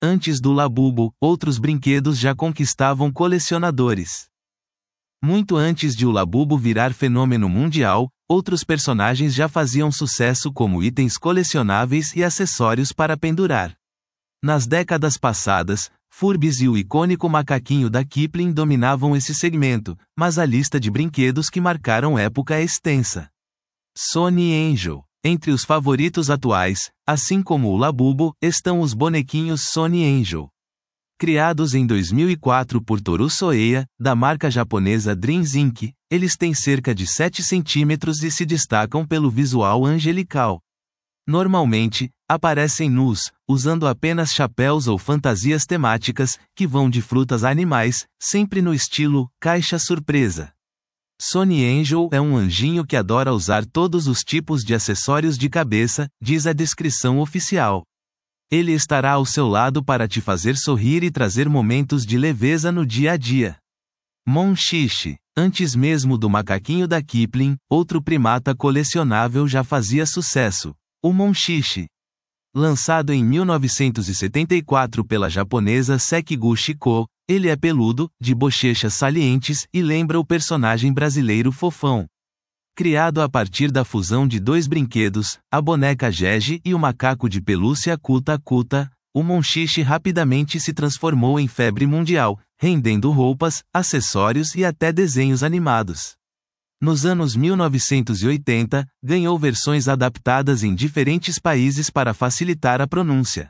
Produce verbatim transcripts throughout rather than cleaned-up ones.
Antes do Labubu, outros brinquedos já conquistavam colecionadores. Muito antes de o Labubu virar fenômeno mundial, outros personagens já faziam sucesso como itens colecionáveis e acessórios para pendurar. Nas décadas passadas, Furbies e o icônico macaquinho da Kipling dominavam esse segmento, mas a lista de brinquedos que marcaram época é extensa. Sony Angel. Entre os favoritos atuais, assim como o Labubu, estão os bonequinhos Sony Angel. Criados em dois mil e quatro por Toru Soeya, da marca japonesa Dreams incorporated, eles têm cerca de sete centímetros e se destacam pelo visual angelical. Normalmente, aparecem nus, usando apenas chapéus ou fantasias temáticas, que vão de frutas a animais, sempre no estilo caixa surpresa. Sony Angel é um anjinho que adora usar todos os tipos de acessórios de cabeça, diz a descrição oficial. Ele estará ao seu lado para te fazer sorrir e trazer momentos de leveza no dia a dia. Monchichi. Antes mesmo do macaquinho da Kipling, outro primata colecionável já fazia sucesso. O Monchichi. Lançado em mil novecentos e setenta e quatro pela japonesa Sekiguchi Co., ele é peludo, de bochechas salientes e lembra o personagem brasileiro Fofão. Criado a partir da fusão de dois brinquedos, a boneca Gege e o macaco de pelúcia Kuta Kuta, o Monchichi rapidamente se transformou em febre mundial, rendendo roupas, acessórios e até desenhos animados. Nos anos mil novecentos e oitenta, ganhou versões adaptadas em diferentes países para facilitar a pronúncia.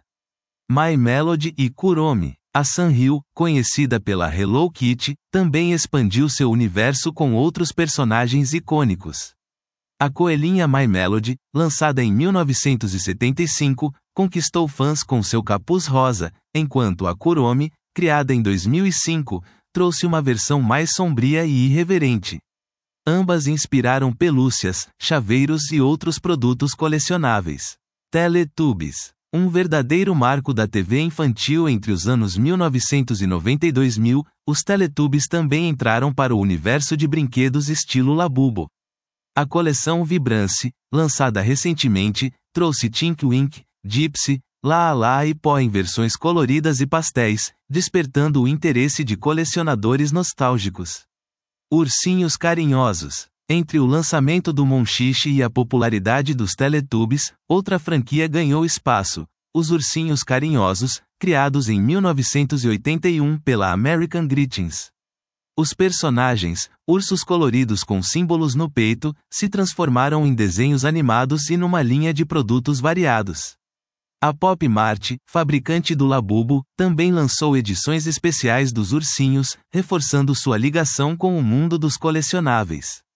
My Melody e Kuromi. A Sanrio, conhecida pela Hello Kitty, também expandiu seu universo com outros personagens icônicos. A coelhinha My Melody, lançada em mil novecentos e setenta e cinco, conquistou fãs com seu capuz rosa, enquanto a Kuromi, criada em dois mil e cinco, trouxe uma versão mais sombria e irreverente. Ambas inspiraram pelúcias, chaveiros e outros produtos colecionáveis. Teletubbies. Um verdadeiro marco da T V infantil entre os anos mil novecentos e noventa e dois mil, os Teletubbies também entraram para o universo de brinquedos estilo Labubu. A coleção Vibrance, lançada recentemente, trouxe Tinky Winky, Gypsy, Laa-Laa e Pó em versões coloridas e pastéis, despertando o interesse de colecionadores nostálgicos. Ursinhos Carinhosos. Entre o lançamento do Monchichi e a popularidade dos Teletubbies, outra franquia ganhou espaço, os Ursinhos Carinhosos, criados em mil novecentos e oitenta e um pela American Greetings. Os personagens, ursos coloridos com símbolos no peito, se transformaram em desenhos animados e numa linha de produtos variados. A Pop Mart, fabricante do Labubu, também lançou edições especiais dos ursinhos, reforçando sua ligação com o mundo dos colecionáveis.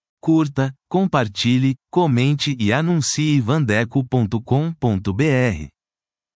Curta, compartilhe, comente e anuncie vandeco ponto com ponto br.